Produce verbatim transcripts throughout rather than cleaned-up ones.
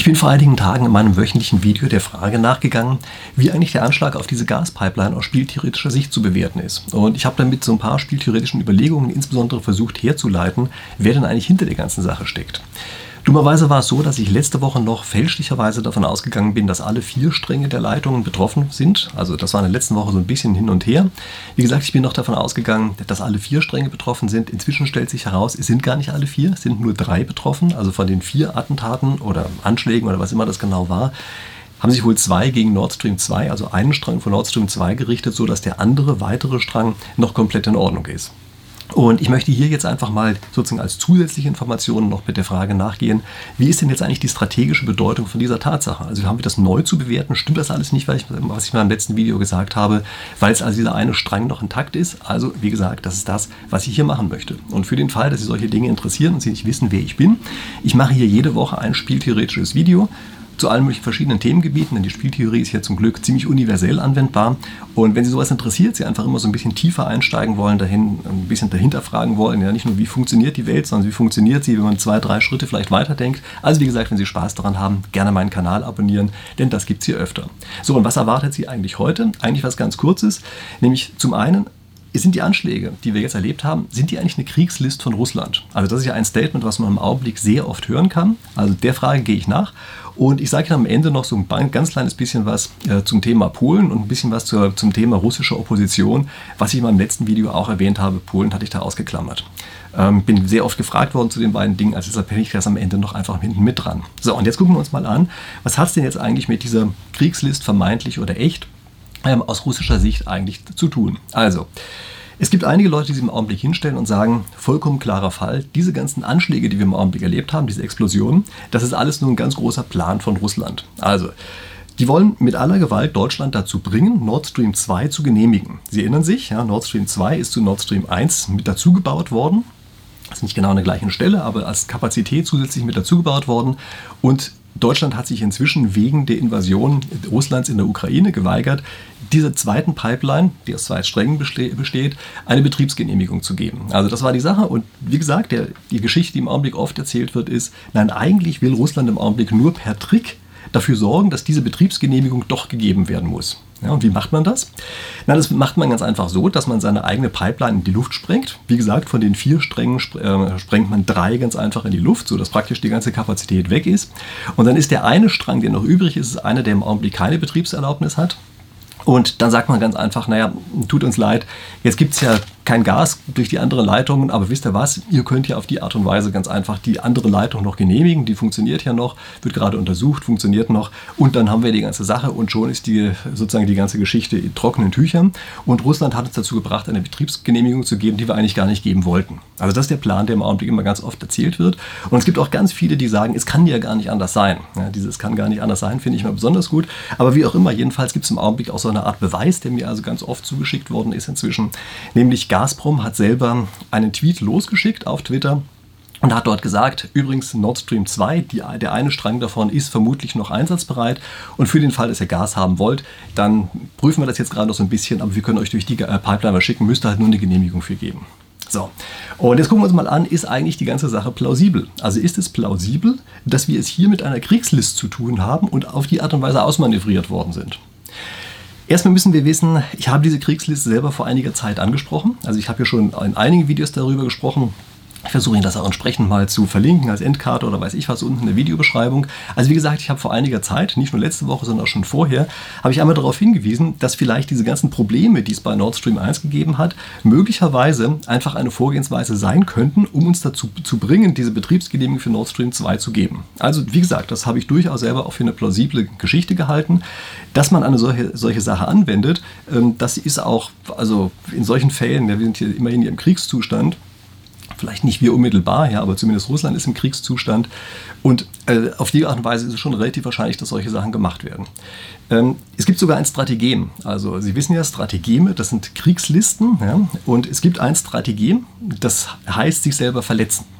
Ich bin vor einigen Tagen in meinem wöchentlichen Video der Frage nachgegangen, wie eigentlich der Anschlag auf diese Gaspipeline aus spieltheoretischer Sicht zu bewerten ist. Und ich habe damit so ein paar spieltheoretischen Überlegungen insbesondere versucht herzuleiten, wer denn eigentlich hinter der ganzen Sache steckt. Dummerweise war es so, dass ich letzte Woche noch fälschlicherweise davon ausgegangen bin, dass alle vier Stränge der Leitungen betroffen sind. Also das war in der letzten Woche so ein bisschen hin und her. Wie gesagt, ich bin noch davon ausgegangen, dass alle vier Stränge betroffen sind. Inzwischen stellt sich heraus, es sind gar nicht alle vier, es sind nur drei betroffen. Also von den vier Attentaten oder Anschlägen oder was immer das genau war, haben sich wohl zwei gegen Nord Stream zwei, also einen Strang von Nord Stream zwei gerichtet, sodass der andere, weitere Strang noch komplett in Ordnung ist. Und ich möchte hier jetzt einfach mal sozusagen als zusätzliche Informationen noch mit der Frage nachgehen, wie ist denn jetzt eigentlich die strategische Bedeutung von dieser Tatsache? Also haben wir das neu zu bewerten? Stimmt das alles nicht, was ich, was ich mal im letzten Video gesagt habe, weil es also dieser eine Strang noch intakt ist? Also wie gesagt, das ist das, was ich hier machen möchte. Und für den Fall, dass Sie solche Dinge interessieren und Sie nicht wissen, wer ich bin, ich mache hier jede Woche ein spieltheoretisches Video zu allen möglichen verschiedenen Themengebieten, denn die Spieltheorie ist ja zum Glück ziemlich universell anwendbar. Und wenn Sie sowas interessiert, Sie einfach immer so ein bisschen tiefer einsteigen wollen, dahin, ein bisschen dahinter fragen wollen, ja nicht nur wie funktioniert die Welt, sondern wie funktioniert sie, wenn man zwei, drei Schritte vielleicht weiterdenkt. Also wie gesagt, wenn Sie Spaß daran haben, gerne meinen Kanal abonnieren, denn das gibt es hier öfter. So, und was erwartet Sie eigentlich heute? Eigentlich was ganz Kurzes, nämlich zum einen, sind die Anschläge, die wir jetzt erlebt haben, sind die eigentlich eine Kriegslist von Russland? Also das ist ja ein Statement, was man im Augenblick sehr oft hören kann. Also der Frage gehe ich nach. Und ich sage Ihnen am Ende noch so ein ganz kleines bisschen was äh, zum Thema Polen und ein bisschen was zur, zum Thema russische Opposition, was ich in meinem letzten Video auch erwähnt habe. Polen hatte ich da ausgeklammert. Ähm, bin sehr oft gefragt worden zu den beiden Dingen, also deshalb hätte ich das am Ende noch einfach hinten mit dran. So, und jetzt gucken wir uns mal an, was hat es denn jetzt eigentlich mit dieser Kriegslist, vermeintlich oder echt, ähm, aus russischer Sicht eigentlich zu tun? Also, es gibt einige Leute, die sich im Augenblick hinstellen und sagen, vollkommen klarer Fall, diese ganzen Anschläge, die wir im Augenblick erlebt haben, diese Explosionen, das ist alles nur ein ganz großer Plan von Russland. Also, die wollen mit aller Gewalt Deutschland dazu bringen, Nord Stream zwei zu genehmigen. Sie erinnern sich, ja, Nord Stream zwei ist zu Nord Stream eins mit dazugebaut worden. Das ist nicht genau an der gleichen Stelle, aber als Kapazität zusätzlich mit dazugebaut worden. Und Deutschland hat sich inzwischen wegen der Invasion Russlands in der Ukraine geweigert, dieser zweiten Pipeline, die aus zwei Strängen besteht, eine Betriebsgenehmigung zu geben. Also das war die Sache. Und wie gesagt, der, die Geschichte, die im Augenblick oft erzählt wird, ist, nein, eigentlich will Russland im Augenblick nur per Trick dafür sorgen, dass diese Betriebsgenehmigung doch gegeben werden muss. Ja, und wie macht man das? Na, das macht man ganz einfach so, dass man seine eigene Pipeline in die Luft sprengt. Wie gesagt, von den vier Strängen äh, sprengt man drei ganz einfach in die Luft, sodass praktisch die ganze Kapazität weg ist. Und dann ist der eine Strang, der noch übrig ist, einer, der im Augenblick keine Betriebserlaubnis hat. Und dann sagt man ganz einfach, naja, tut uns leid, jetzt gibt es ja kein Gas durch die anderen Leitungen, aber wisst ihr was, ihr könnt ja auf die Art und Weise ganz einfach die andere Leitung noch genehmigen, die funktioniert ja noch, wird gerade untersucht, funktioniert noch und dann haben wir die ganze Sache und schon ist die sozusagen die ganze Geschichte in trockenen Tüchern und Russland hat uns dazu gebracht, eine Betriebsgenehmigung zu geben, die wir eigentlich gar nicht geben wollten. Also das ist der Plan, der im Augenblick immer ganz oft erzählt wird und es gibt auch ganz viele, die sagen, es kann ja gar nicht anders sein. Ja, dieses kann gar nicht anders sein, finde ich mal besonders gut, aber wie auch immer, jedenfalls gibt es im Augenblick auch so eine Art Beweis, der mir also ganz oft zugeschickt worden ist inzwischen, nämlich Gazprom hat selber einen Tweet losgeschickt auf Twitter und hat dort gesagt, übrigens Nord Stream zwei, die, der eine Strang davon ist vermutlich noch einsatzbereit und für den Fall, dass ihr Gas haben wollt, dann prüfen wir das jetzt gerade noch so ein bisschen, aber wir können euch durch die Pipeline was schicken, müsst ihr halt nur eine Genehmigung für geben. So, und jetzt gucken wir uns mal an, ist eigentlich die ganze Sache plausibel? Also ist es plausibel, dass wir es hier mit einer Kriegslist zu tun haben und auf die Art und Weise ausmanövriert worden sind? Erstmal müssen wir wissen, ich habe diese Kriegsliste selber vor einiger Zeit angesprochen. Also ich habe ja schon in einigen Videos darüber gesprochen. Ich versuche Ihnen das auch entsprechend mal zu verlinken als Endkarte oder weiß ich was unten in der Videobeschreibung. Also wie gesagt, ich habe vor einiger Zeit, nicht nur letzte Woche, sondern auch schon vorher, habe ich einmal darauf hingewiesen, dass vielleicht diese ganzen Probleme, die es bei Nord Stream eins gegeben hat, möglicherweise einfach eine Vorgehensweise sein könnten, um uns dazu zu bringen, diese Betriebsgenehmigung für Nord Stream zwei zu geben. Also wie gesagt, das habe ich durchaus selber auch für eine plausible Geschichte gehalten. Dass man eine solche, solche Sache anwendet, das ist auch, also in solchen Fällen, wir sind hier immerhin hier im Kriegszustand, vielleicht nicht wir unmittelbar, ja, aber zumindest Russland ist im Kriegszustand. Und äh, auf die Art und Weise ist es schon relativ wahrscheinlich, dass solche Sachen gemacht werden. Ähm, es gibt sogar ein Strategem. Also Sie wissen ja, Strategeme, das sind Kriegslisten. Ja, und es gibt ein Strategem, das heißt sich selber verletzen.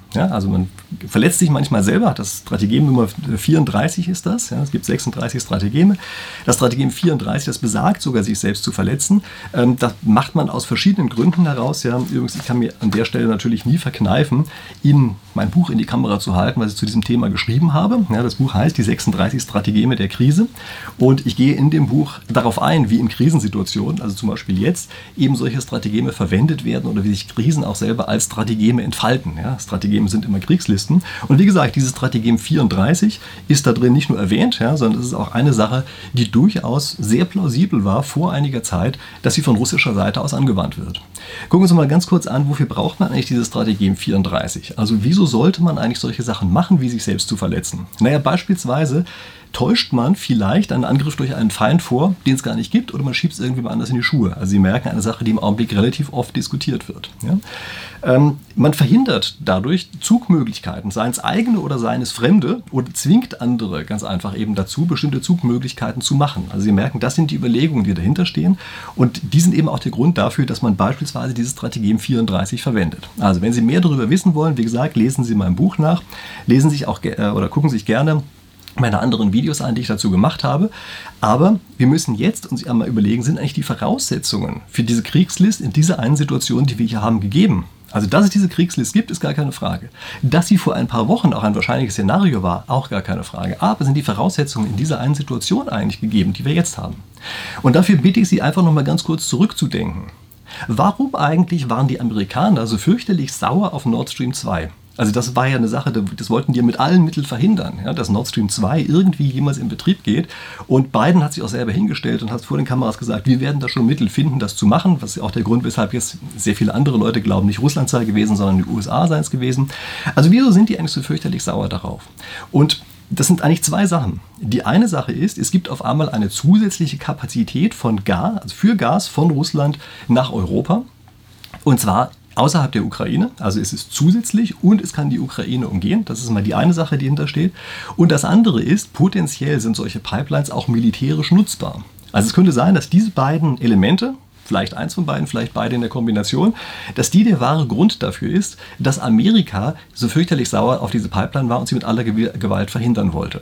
Ja, also man verletzt sich manchmal selber. Das Stratagem Nummer vierunddreißig ist das. Ja, es gibt sechsunddreißig Stratageme. Das Stratagem vierunddreißig, das besagt sogar, sich selbst zu verletzen. Ähm, das macht man aus verschiedenen Gründen heraus. Ja. Übrigens, ich kann mir an der Stelle natürlich nie verkneifen, Ihnen mein Buch in die Kamera zu halten, was ich zu diesem Thema geschrieben habe. Ja, das Buch heißt Die sechsunddreißig Stratageme der Krise. Und ich gehe in dem Buch darauf ein, wie in Krisensituationen, also zum Beispiel jetzt, eben solche Stratageme verwendet werden oder wie sich Krisen auch selber als Stratageme entfalten. Ja, Stratageme sind immer Kriegslisten. Und wie gesagt, dieses Stratagem vierunddreißig ist da drin nicht nur erwähnt, ja, sondern es ist auch eine Sache, die durchaus sehr plausibel war vor einiger Zeit, dass sie von russischer Seite aus angewandt wird. Gucken wir uns mal ganz kurz an, wofür braucht man eigentlich dieses Stratagem vierunddreißig? Also wieso sollte man eigentlich solche Sachen machen, wie sich selbst zu verletzen? Naja, beispielsweise täuscht man vielleicht einen Angriff durch einen Feind vor, den es gar nicht gibt, oder man schiebt es irgendwie mal anders in die Schuhe. Also Sie merken, eine Sache, die im Augenblick relativ oft diskutiert wird. Ja? Ähm, man verhindert dadurch Zugmöglichkeiten, seien es eigene oder seien es fremde, oder zwingt andere ganz einfach eben dazu, bestimmte Zugmöglichkeiten zu machen. Also Sie merken, das sind die Überlegungen, die dahinter stehen, und die sind eben auch der Grund dafür, dass man beispielsweise dieses Stratagem vierunddreißig verwendet. Also wenn Sie mehr darüber wissen wollen, wie gesagt, lesen Sie mein Buch nach, lesen sich auch äh, oder gucken sich gerne meine anderen Videos an, die ich dazu gemacht habe. Aber wir müssen jetzt uns einmal überlegen, sind eigentlich die Voraussetzungen für diese Kriegslist in dieser einen Situation, die wir hier haben, gegeben? Also, dass es diese Kriegslist gibt, ist gar keine Frage. Dass sie vor ein paar Wochen auch ein wahrscheinliches Szenario war, auch gar keine Frage. Aber sind die Voraussetzungen in dieser einen Situation eigentlich gegeben, die wir jetzt haben? Und dafür bitte ich Sie einfach noch mal ganz kurz zurückzudenken. Warum eigentlich waren die Amerikaner so fürchterlich sauer auf Nord Stream zwei? Also das war ja eine Sache, das wollten die mit allen Mitteln verhindern, ja, dass Nord Stream zwei irgendwie jemals in Betrieb geht. Und Biden hat sich auch selber hingestellt und hat vor den Kameras gesagt, wir werden da schon Mittel finden, das zu machen. Was ist auch der Grund, weshalb jetzt sehr viele andere Leute glauben, nicht Russland sei gewesen, sondern die U S A seien es gewesen. Also wieso sind die eigentlich so fürchterlich sauer darauf? Und das sind eigentlich zwei Sachen. Die eine Sache ist, es gibt auf einmal eine zusätzliche Kapazität von Gas, also für Gas von Russland nach Europa. Und zwar außerhalb der Ukraine, also es ist zusätzlich und es kann die Ukraine umgehen. Das ist mal die eine Sache, die hinter steht. Und das andere ist, potenziell sind solche Pipelines auch militärisch nutzbar. Also es könnte sein, dass diese beiden Elemente, vielleicht eins von beiden, vielleicht beide in der Kombination, dass die der wahre Grund dafür ist, dass Amerika so fürchterlich sauer auf diese Pipeline war und sie mit aller Gewalt verhindern wollte.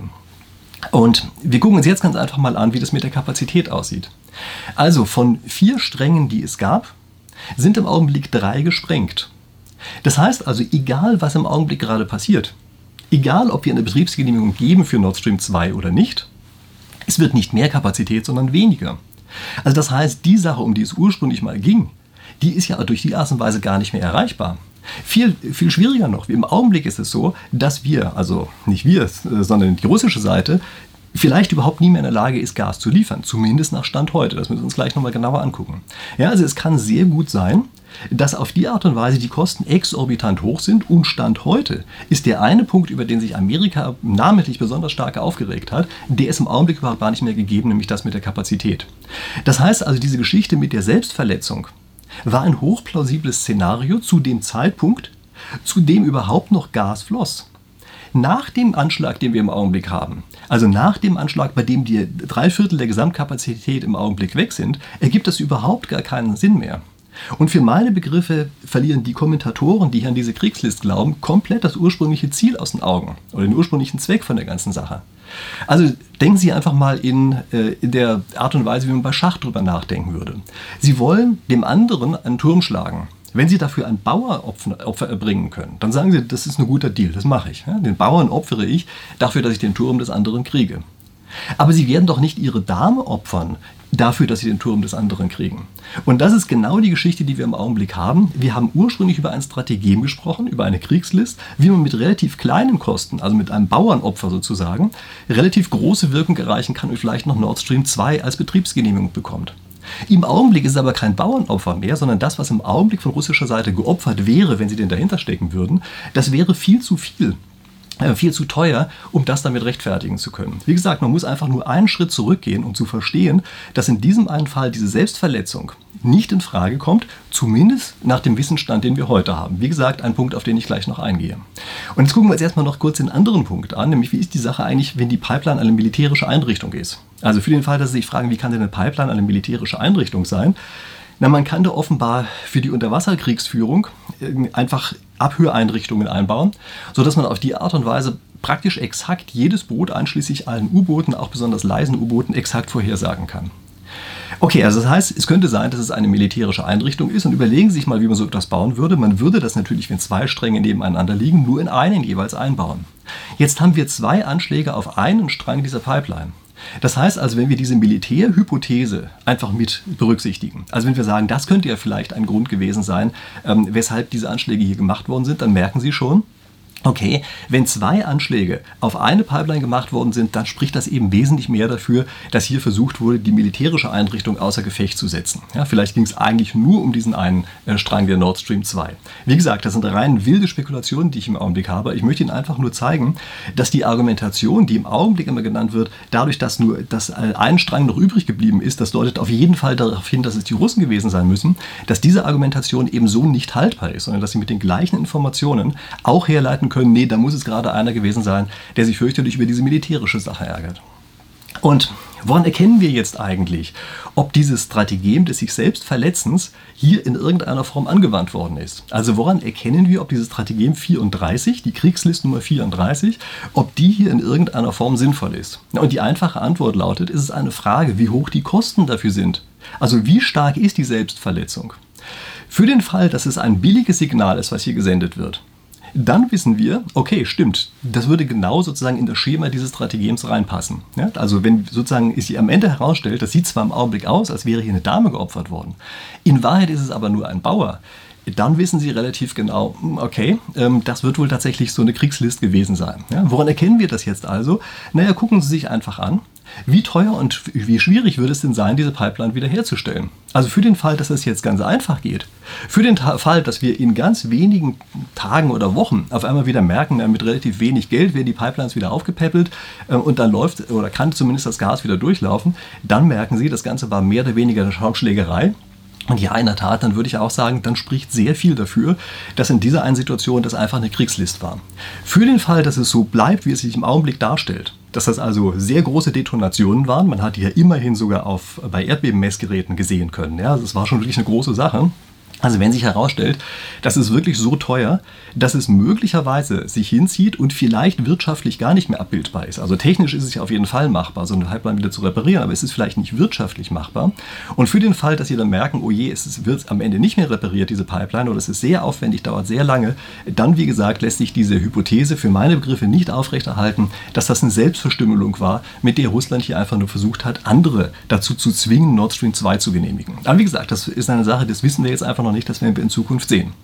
Und wir gucken uns jetzt ganz einfach mal an, wie das mit der Kapazität aussieht. Also von vier Strängen, die es gab, sind im Augenblick drei gesprengt. Das heißt also, egal was im Augenblick gerade passiert, egal ob wir eine Betriebsgenehmigung geben für Nord Stream zwei oder nicht, es wird nicht mehr Kapazität, sondern weniger. Also das heißt, die Sache, um die es ursprünglich mal ging, die ist ja durch die Art und Weise gar nicht mehr erreichbar. Viel, viel schwieriger noch, im Augenblick ist es so, dass wir, also nicht wir, sondern die russische Seite, vielleicht überhaupt nie mehr in der Lage ist, Gas zu liefern. Zumindest nach Stand heute. Das müssen wir uns gleich nochmal genauer angucken. Ja, also es kann sehr gut sein, dass auf die Art und Weise die Kosten exorbitant hoch sind. Und Stand heute ist der eine Punkt, über den sich Amerika namentlich besonders stark aufgeregt hat, der ist im Augenblick überhaupt gar nicht mehr gegeben, nämlich das mit der Kapazität. Das heißt also, diese Geschichte mit der Selbstverletzung war ein hochplausibles Szenario zu dem Zeitpunkt, zu dem überhaupt noch Gas floss. Nach dem Anschlag, den wir im Augenblick haben, also nach dem Anschlag, bei dem die drei Viertel der Gesamtkapazität im Augenblick weg sind, ergibt das überhaupt gar keinen Sinn mehr. Und für meine Begriffe verlieren die Kommentatoren, die hier an diese Kriegslist glauben, komplett das ursprüngliche Ziel aus den Augen oder den ursprünglichen Zweck von der ganzen Sache. Also denken Sie einfach mal in, äh, in der Art und Weise, wie man bei Schach drüber nachdenken würde. Sie wollen dem anderen einen Turm schlagen. Wenn Sie dafür ein Bauernopfer erbringen können, dann sagen Sie, das ist ein guter Deal, das mache ich. Den Bauern opfere ich dafür, dass ich den Turm des anderen kriege. Aber Sie werden doch nicht Ihre Dame opfern dafür, dass Sie den Turm des anderen kriegen. Und das ist genau die Geschichte, die wir im Augenblick haben. Wir haben ursprünglich über ein Stratagem gesprochen, über eine Kriegslist, wie man mit relativ kleinen Kosten, also mit einem Bauernopfer sozusagen, relativ große Wirkung erreichen kann und vielleicht noch Nord Stream zwei als Betriebsgenehmigung bekommt. Im Augenblick ist es aber kein Bauernopfer mehr, sondern das, was im Augenblick von russischer Seite geopfert wäre, wenn sie denn dahinter stecken würden, das wäre viel zu viel. Viel zu teuer, um das damit rechtfertigen zu können. Wie gesagt, man muss einfach nur einen Schritt zurückgehen, um zu verstehen, dass in diesem einen Fall diese Selbstverletzung nicht in Frage kommt, zumindest nach dem Wissensstand, den wir heute haben. Wie gesagt, ein Punkt, auf den ich gleich noch eingehe. Und jetzt gucken wir uns erstmal noch kurz den anderen Punkt an, nämlich wie ist die Sache eigentlich, wenn die Pipeline eine militärische Einrichtung ist? Also für den Fall, dass Sie sich fragen, wie kann denn eine Pipeline eine militärische Einrichtung sein? Na, man kann da offenbar für die Unterwasserkriegsführung einfach Abhöreinrichtungen einbauen, sodass man auf die Art und Weise praktisch exakt jedes Boot, einschließlich allen U-Booten, auch besonders leisen U-Booten, exakt vorhersagen kann. Okay, also das heißt, es könnte sein, dass es eine militärische Einrichtung ist, und überlegen Sie sich mal, wie man so etwas bauen würde. Man würde das natürlich, wenn zwei Stränge nebeneinander liegen, nur in einen jeweils einbauen. Jetzt haben wir zwei Anschläge auf einen Strang dieser Pipeline. Das heißt also, wenn wir diese Militärhypothese einfach mit berücksichtigen, also wenn wir sagen, das könnte ja vielleicht ein Grund gewesen sein, ähm, weshalb diese Anschläge hier gemacht worden sind, dann merken Sie schon, okay, wenn zwei Anschläge auf eine Pipeline gemacht worden sind, dann spricht das eben wesentlich mehr dafür, dass hier versucht wurde, die militärische Einrichtung außer Gefecht zu setzen. Ja, vielleicht ging es eigentlich nur um diesen einen äh, Strang der Nord Stream zwei. Wie gesagt, das sind rein wilde Spekulationen, die ich im Augenblick habe. Ich möchte Ihnen einfach nur zeigen, dass die Argumentation, die im Augenblick immer genannt wird, dadurch, dass nur dass ein Strang noch übrig geblieben ist, das deutet auf jeden Fall darauf hin, dass es die Russen gewesen sein müssen, dass diese Argumentation eben so nicht haltbar ist, sondern dass sie mit den gleichen Informationen auch herleiten können, nee, da muss es gerade einer gewesen sein, der sich fürchterlich über diese militärische Sache ärgert. Und woran erkennen wir jetzt eigentlich, ob dieses Stratagem des sich selbst Verletzens hier in irgendeiner Form angewandt worden ist? Also woran erkennen wir, ob dieses Stratagem vierunddreißig, die Kriegslist Nummer vierunddreißig, ob die hier in irgendeiner Form sinnvoll ist? Und die einfache Antwort lautet, es ist eine Frage, wie hoch die Kosten dafür sind. Also wie stark ist die Selbstverletzung? Für den Fall, dass es ein billiges Signal ist, was hier gesendet wird, dann wissen wir, okay, stimmt, das würde genau sozusagen in das Schema dieses Strategems reinpassen. Ja, also wenn sozusagen es sich am Ende herausstellt, das sieht zwar im Augenblick aus, als wäre hier eine Dame geopfert worden, in Wahrheit ist es aber nur ein Bauer, dann wissen Sie relativ genau, okay, ähm, das wird wohl tatsächlich so eine Kriegslist gewesen sein. Ja, woran erkennen wir das jetzt also? Naja, gucken Sie sich einfach an, wie teuer und wie schwierig würde es denn sein, diese Pipeline wiederherzustellen? Also für den Fall, dass es jetzt ganz einfach geht, für den Ta- Fall, dass wir in ganz wenigen Tagen oder Wochen auf einmal wieder merken, ja, mit relativ wenig Geld werden die Pipelines wieder aufgepäppelt äh, und dann läuft oder kann zumindest das Gas wieder durchlaufen, dann merken Sie, das Ganze war mehr oder weniger eine Schaumschlägerei. Und ja, in der Tat, dann würde ich auch sagen, dann spricht sehr viel dafür, dass in dieser einen Situation das einfach eine Kriegslist war. Für den Fall, dass es so bleibt, wie es sich im Augenblick darstellt, dass das also sehr große Detonationen waren, man hat die ja immerhin sogar auf, bei Erdbebenmessgeräten gesehen können, ja, das war schon wirklich eine große Sache. Also wenn sich herausstellt, das ist wirklich so teuer, dass es möglicherweise sich hinzieht und vielleicht wirtschaftlich gar nicht mehr abbildbar ist. Also technisch ist es ja auf jeden Fall machbar, so eine Pipeline wieder zu reparieren, aber es ist vielleicht nicht wirtschaftlich machbar. Und für den Fall, dass Sie dann merken, oh je, es wird am Ende nicht mehr repariert, diese Pipeline, oder es ist sehr aufwendig, dauert sehr lange, dann, wie gesagt, lässt sich diese Hypothese für meine Begriffe nicht aufrechterhalten, dass das eine Selbstverstümmelung war, mit der Russland hier einfach nur versucht hat, andere dazu zu zwingen, Nord Stream zwei zu genehmigen. Aber wie gesagt, das ist eine Sache, das wissen wir jetzt einfach noch nicht, das werden wir in Zukunft sehen.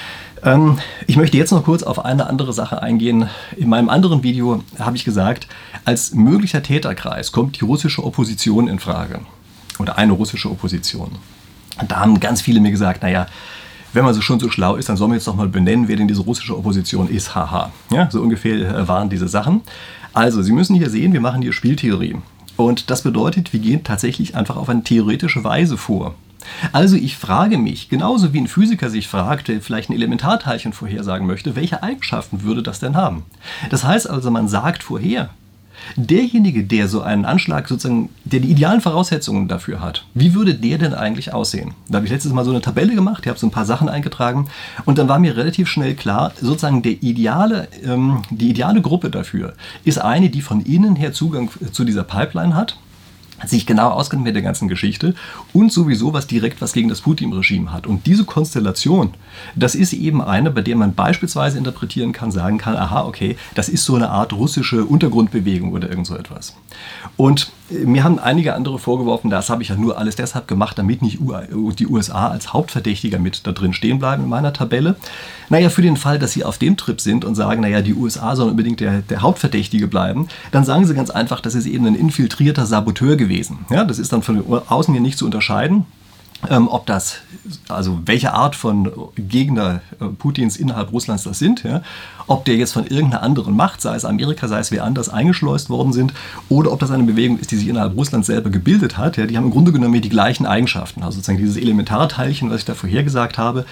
Ähm, ich möchte jetzt noch kurz auf eine andere Sache eingehen. In meinem anderen Video habe ich gesagt, als möglicher Täterkreis kommt die russische Opposition in Frage. Oder eine russische Opposition. Und da haben ganz viele mir gesagt, naja, wenn man so schon so schlau ist, dann soll man jetzt doch mal benennen, wer denn diese russische Opposition ist. Haha. Ja, so ungefähr waren diese Sachen. Also, Sie müssen hier sehen, wir machen hier Spieltheorie. Und das bedeutet, wir gehen tatsächlich einfach auf eine theoretische Weise vor. Also ich frage mich, genauso wie ein Physiker sich fragt, der vielleicht ein Elementarteilchen vorhersagen möchte, welche Eigenschaften würde das denn haben? Das heißt also, man sagt vorher, derjenige, der so einen Anschlag sozusagen, der die idealen Voraussetzungen dafür hat, wie würde der denn eigentlich aussehen? Da habe ich letztes Mal so eine Tabelle gemacht, ich habe so ein paar Sachen eingetragen und dann war mir relativ schnell klar, sozusagen der ideale, ähm, die ideale Gruppe dafür ist eine, die von innen her Zugang zu dieser Pipeline hat, sich genau auskennt mit der ganzen Geschichte und sowieso was direkt was gegen das Putin-Regime hat. Und diese Konstellation, das ist eben eine, bei der man beispielsweise interpretieren kann, sagen kann, aha, okay, das ist so eine Art russische Untergrundbewegung oder irgend so etwas. Und mir haben einige andere vorgeworfen, das habe ich ja nur alles deshalb gemacht, damit nicht die U S A als Hauptverdächtiger mit da drin stehen bleiben in meiner Tabelle. Naja, für den Fall, dass sie auf dem Trip sind und sagen, naja, die U S A sollen unbedingt der, der Hauptverdächtige bleiben, dann sagen sie ganz einfach, das ist eben ein infiltrierter Saboteur gewesen. Ja, das ist dann von außen hier nicht zu unterscheiden. Ähm, ob das, also welche Art von Gegner äh, Putins innerhalb Russlands das sind, ja, ob der jetzt von irgendeiner anderen Macht, sei es Amerika, sei es wer anders, eingeschleust worden sind, oder ob das eine Bewegung ist, die sich innerhalb Russlands selber gebildet hat, ja, die haben im Grunde genommen die gleichen Eigenschaften. Also sozusagen dieses Elementarteilchen, was ich da vorher gesagt habe,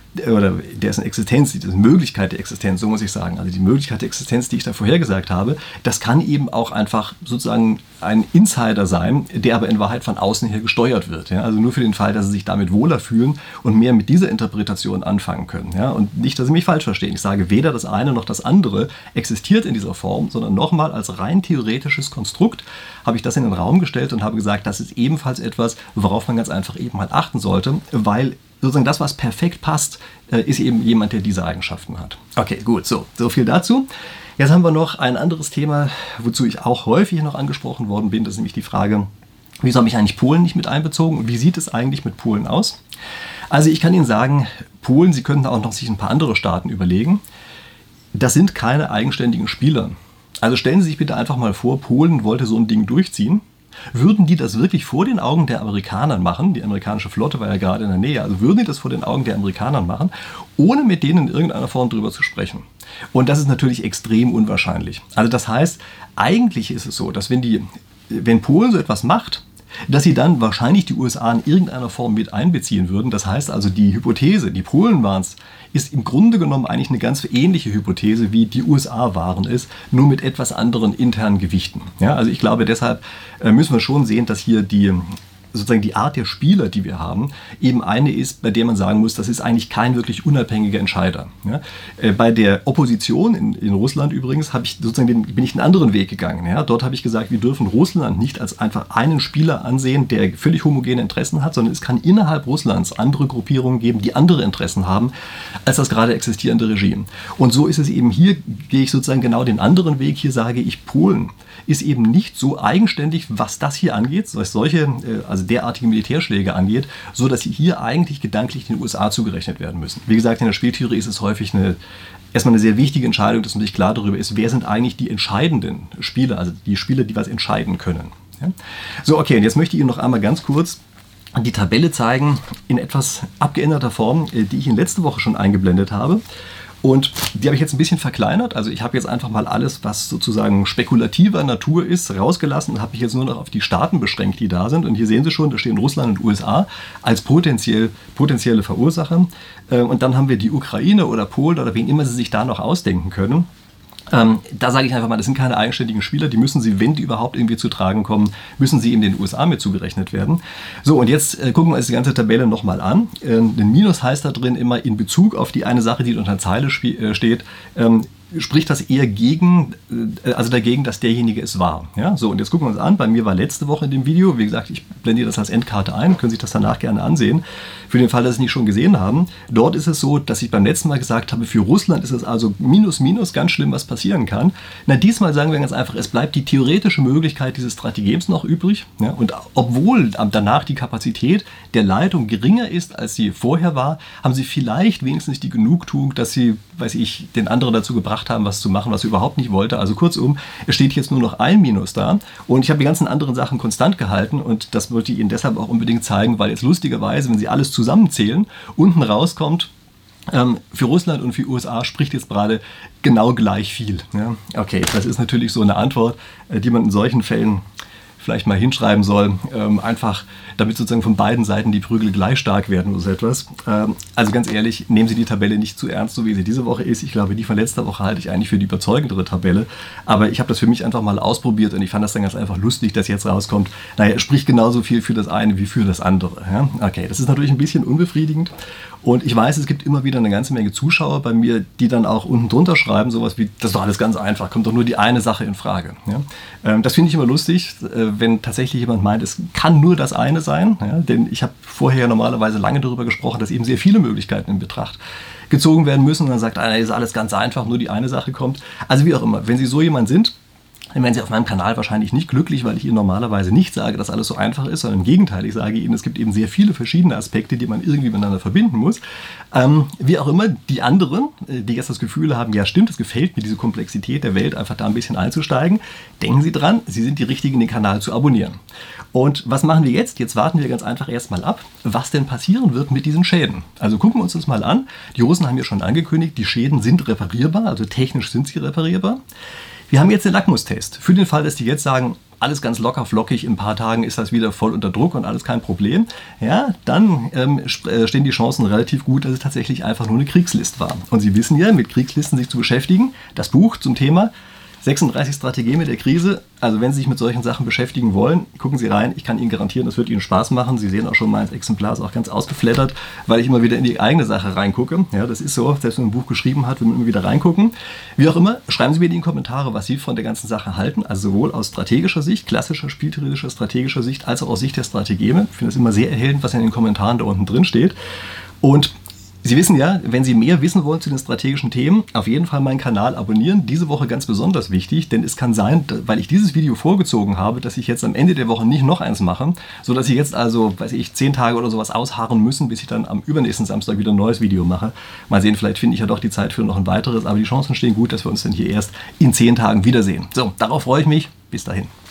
oder dessen Existenz, die Möglichkeit der Existenz, so muss ich sagen, also die Möglichkeit der Existenz, die ich da vorhergesagt habe, das kann eben auch einfach sozusagen ein Insider sein, der aber in Wahrheit von außen her gesteuert wird. Ja? Also nur für den Fall, dass sie sich damit wohler fühlen und mehr mit dieser Interpretation anfangen können. Ja? Und nicht, dass Sie mich falsch verstehen. Ich sage, weder das eine noch das andere existiert in dieser Form, sondern nochmal als rein theoretisches Konstrukt habe ich das in den Raum gestellt und habe gesagt, das ist ebenfalls etwas, worauf man ganz einfach eben mal achten sollte, weil sozusagen das, was perfekt passt, ist eben jemand, der diese Eigenschaften hat. Okay, gut, so, so viel dazu. Jetzt haben wir noch ein anderes Thema, wozu ich auch häufig noch angesprochen worden bin. Das ist nämlich die Frage, wieso habe ich eigentlich Polen nicht mit einbezogen und wie sieht es eigentlich mit Polen aus? Also ich kann Ihnen sagen, Polen, Sie könnten auch noch sich ein paar andere Staaten überlegen, das sind keine eigenständigen Spieler. Also stellen Sie sich bitte einfach mal vor, Polen wollte so ein Ding durchziehen. Würden die das wirklich vor den Augen der Amerikaner machen, die amerikanische Flotte war ja gerade in der Nähe, also würden die das vor den Augen der Amerikaner machen, ohne mit denen in irgendeiner Form drüber zu sprechen? Und das ist natürlich extrem unwahrscheinlich. Also das heißt, eigentlich ist es so, dass wenn, die, wenn Polen so etwas macht, dass sie dann wahrscheinlich die U S A in irgendeiner Form mit einbeziehen würden. Das heißt also, die Hypothese, die Polen waren es, ist im Grunde genommen eigentlich eine ganz ähnliche Hypothese, wie die U S A waren es, nur mit etwas anderen internen Gewichten. Ja, also ich glaube, deshalb müssen wir schon sehen, dass hier die sozusagen die Art der Spieler, die wir haben, eben eine ist, bei der man sagen muss, das ist eigentlich kein wirklich unabhängiger Entscheider. Ja? Äh, bei der Opposition in, in Russland übrigens habe ich sozusagen den, bin ich einen anderen Weg gegangen. Ja? Dort habe ich gesagt, wir dürfen Russland nicht als einfach einen Spieler ansehen, der völlig homogene Interessen hat, sondern es kann innerhalb Russlands andere Gruppierungen geben, die andere Interessen haben, als das gerade existierende Regime. Und so ist es eben hier, gehe ich sozusagen genau den anderen Weg. Hier sage ich, Polen ist eben nicht so eigenständig, was das hier angeht, was solche, also derartige Militärschläge angeht, so dass sie hier eigentlich gedanklich den U S A zugerechnet werden müssen. Wie gesagt, in der Spieltheorie ist es häufig eine, erstmal eine sehr wichtige Entscheidung, dass man sich klar darüber ist, wer sind eigentlich die entscheidenden Spieler, also die Spieler, die was entscheiden können. Ja? So, okay, und jetzt möchte ich Ihnen noch einmal ganz kurz die Tabelle zeigen, in etwas abgeänderter Form, die ich Ihnen letzte Woche schon eingeblendet habe. Und die habe ich jetzt ein bisschen verkleinert. Also ich habe jetzt einfach mal alles, was sozusagen spekulativer Natur ist, rausgelassen und habe mich jetzt nur noch auf die Staaten beschränkt, die da sind. Und hier sehen Sie schon, da stehen Russland und U S A als potenziell, potenzielle Verursacher. Und dann haben wir die Ukraine oder Polen oder wen immer Sie sich da noch ausdenken können. Ähm, da sage ich einfach mal, das sind keine eigenständigen Spieler, die müssen sie, wenn die überhaupt irgendwie zu tragen kommen, müssen sie in den U S A mit zugerechnet werden. So, und jetzt äh, gucken wir uns die ganze Tabelle nochmal an. Äh, ein Minus heißt da drin immer in Bezug auf die eine Sache, die unter der Zeile äh, steht, ähm, spricht das eher gegen, also dagegen, dass derjenige es war. Ja, so, und jetzt gucken wir uns an. Bei mir war letzte Woche in dem Video, wie gesagt, ich blende das als Endkarte ein, können sich das danach gerne ansehen. Für den Fall, dass Sie es nicht schon gesehen haben. Dort ist es so, dass ich beim letzten Mal gesagt habe, für Russland ist es also minus, minus, ganz schlimm, was passieren kann. Na, diesmal sagen wir ganz einfach, es bleibt die theoretische Möglichkeit dieses Strategems noch übrig. Ja, und obwohl danach die Kapazität der Leitung geringer ist, als sie vorher war, haben sie vielleicht wenigstens die Genugtuung, dass sie, weiß ich, den anderen dazu gebracht haben, was zu machen, was er überhaupt nicht wollte. Also kurzum, es steht jetzt nur noch ein Minus da und ich habe die ganzen anderen Sachen konstant gehalten und das wollte ich Ihnen deshalb auch unbedingt zeigen, weil jetzt lustigerweise, wenn Sie alles zusammenzählen, unten rauskommt, ähm, für Russland und für die U S A spricht jetzt gerade genau gleich viel. Ja? Okay, das ist natürlich so eine Antwort, die man in solchen Fällen vielleicht mal hinschreiben soll, ähm, einfach damit sozusagen von beiden Seiten die Prügel gleich stark werden oder so etwas. Ähm, also ganz ehrlich, nehmen Sie die Tabelle nicht zu ernst, so wie sie diese Woche ist. Ich glaube, die von letzter Woche halte ich eigentlich für die überzeugendere Tabelle, aber ich habe das für mich einfach mal ausprobiert und ich fand das dann ganz einfach lustig, dass jetzt rauskommt, naja, es spricht genauso viel für das eine wie für das andere. Ja? Okay, das ist natürlich ein bisschen unbefriedigend und ich weiß, es gibt immer wieder eine ganze Menge Zuschauer bei mir, die dann auch unten drunter schreiben, sowas wie, das ist doch alles ganz einfach, kommt doch nur die eine Sache in Frage. Ja? Ähm, das finde ich immer lustig, äh, wenn tatsächlich jemand meint, es kann nur das eine sein, ja? Denn ich habe vorher normalerweise lange darüber gesprochen, dass eben sehr viele Möglichkeiten in Betracht gezogen werden müssen und dann sagt einer, ist alles ganz einfach, nur die eine Sache kommt. Also wie auch immer, wenn Sie so jemand sind, dann werden Sie auf meinem Kanal wahrscheinlich nicht glücklich, weil ich Ihnen normalerweise nicht sage, dass alles so einfach ist, sondern im Gegenteil, ich sage Ihnen, es gibt eben sehr viele verschiedene Aspekte, die man irgendwie miteinander verbinden muss. Ähm, wie auch immer, die anderen, die jetzt das Gefühl haben, ja stimmt, es gefällt mir, diese Komplexität der Welt einfach da ein bisschen einzusteigen, denken Sie dran, Sie sind die Richtigen, den Kanal zu abonnieren. Und was machen wir jetzt? Jetzt warten wir ganz einfach erstmal ab, was denn passieren wird mit diesen Schäden. Also gucken wir uns das mal an. Die Russen haben ja schon angekündigt, die Schäden sind reparierbar, also technisch sind sie reparierbar. Wir haben jetzt den Lackmustest. Für den Fall, dass die jetzt sagen, alles ganz locker, flockig, in ein paar Tagen ist das wieder voll unter Druck und alles kein Problem, ja, dann ähm, stehen die Chancen relativ gut, dass es tatsächlich einfach nur eine Kriegslist war. Und Sie wissen ja, mit Kriegslisten sich zu beschäftigen, das Buch zum Thema sechsunddreißig Strategeme der Krise. Also wenn Sie sich mit solchen Sachen beschäftigen wollen, gucken Sie rein. Ich kann Ihnen garantieren, das wird Ihnen Spaß machen. Sie sehen auch schon, mein Exemplar ist auch ganz ausgeflattert, weil ich immer wieder in die eigene Sache reingucke. Ja, das ist so, selbst wenn man ein Buch geschrieben hat, will man immer wieder reingucken. Wie auch immer, schreiben Sie mir in die Kommentare, was Sie von der ganzen Sache halten. Also sowohl aus strategischer Sicht, klassischer, spieltheoretischer, strategischer Sicht, als auch aus Sicht der Strategeme. Ich finde das immer sehr erhellend, was in den Kommentaren da unten drin steht. Und Sie wissen ja, wenn Sie mehr wissen wollen zu den strategischen Themen, auf jeden Fall meinen Kanal abonnieren. Diese Woche ganz besonders wichtig, denn es kann sein, weil ich dieses Video vorgezogen habe, dass ich jetzt am Ende der Woche nicht noch eins mache, sodass Sie jetzt also, weiß ich, zehn Tage oder sowas ausharren müssen, bis ich dann am übernächsten Samstag wieder ein neues Video mache. Mal sehen, vielleicht finde ich ja doch die Zeit für noch ein weiteres, aber die Chancen stehen gut, dass wir uns dann hier erst in zehn Tagen wiedersehen. So, darauf freue ich mich. Bis dahin.